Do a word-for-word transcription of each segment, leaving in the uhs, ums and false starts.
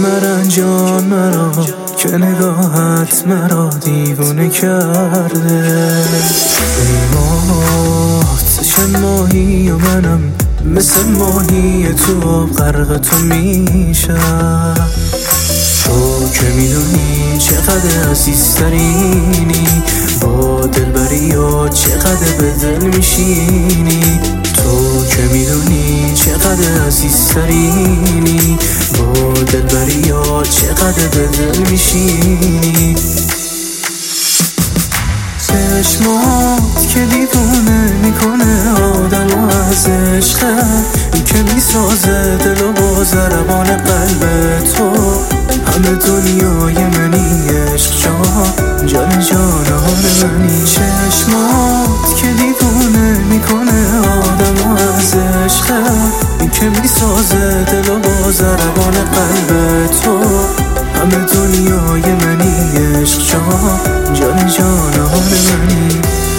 مرنجان مرا که نگاهت مرا دیوونه کرده. ای ماه چشم ماهی و منم مثل ماهی تو آب غرق تو میشم. تو که میدونی چقدر عزیزترینی، با دلبری و چقدر به دل میشینی. تو که میدونی چقدر عزیزترینی، با دلبری و چقدر به دل میشینی. چشمات که دیوونه میکنه آدمو از عشقت، که میسازه دل و با ضربان قلب تو. همه دنیای منی عشق جان، جان جانان منی. چشمات که دیوونه میکنه آدمو از عشقت، که میسازه دل و با ضربان قلب تو. همه دنیای منی عشق جان، جان جانان منی.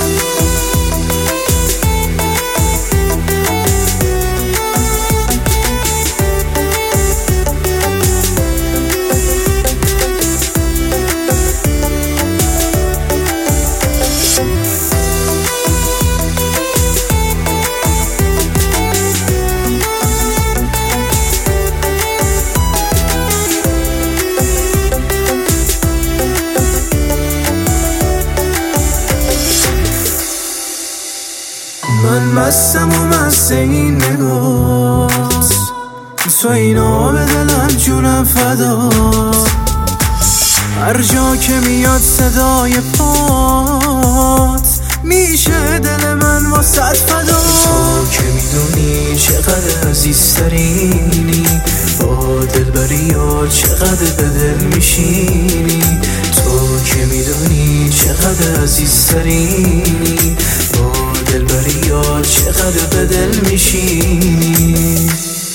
من مستم و مست این نگاهت، تو این آب دلم جونم فدات. هر جا که میاد صدای پات، میشه دل من واسه فدا. تو که میدونی چقدر عزیزترینی، با دلبری و چقدر به دل میشینی. تو که میدونی چقدر عزیزترینی، با دلبری و چقدر به دل میشینی.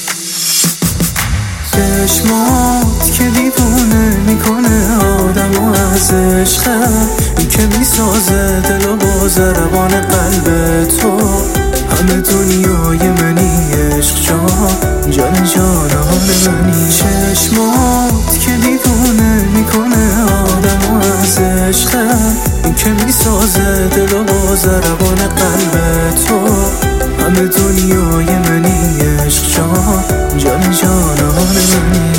چشمات که دیوونه میکنه آدمو از عشقت، که میسازه دل و با ضربان قلب تو. همه دنیای منی عشق جان، جان جانان منی. چشمات که دیوونه میکنه آدمو از عشقت، که میسازه دل و با ضربان قلب تو. همه دنیای منی عشق جان، جان جانان منی.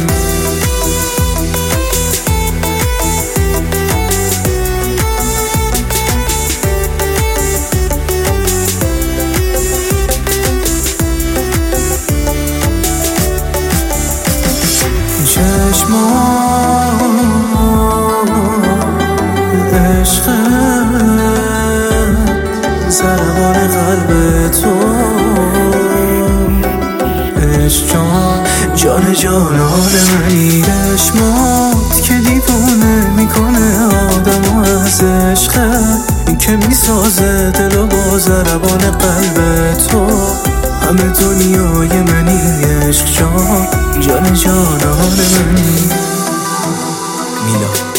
چشمان عشقت، ضربان قلب تو. عشق جان، جان جانان منی. چشمات که دیوونه میکنه آدمو از عشقت، که میسازه دل و با ضربان قلب تو. همه دنیای منی عشق جان، جان جانان منی. میلا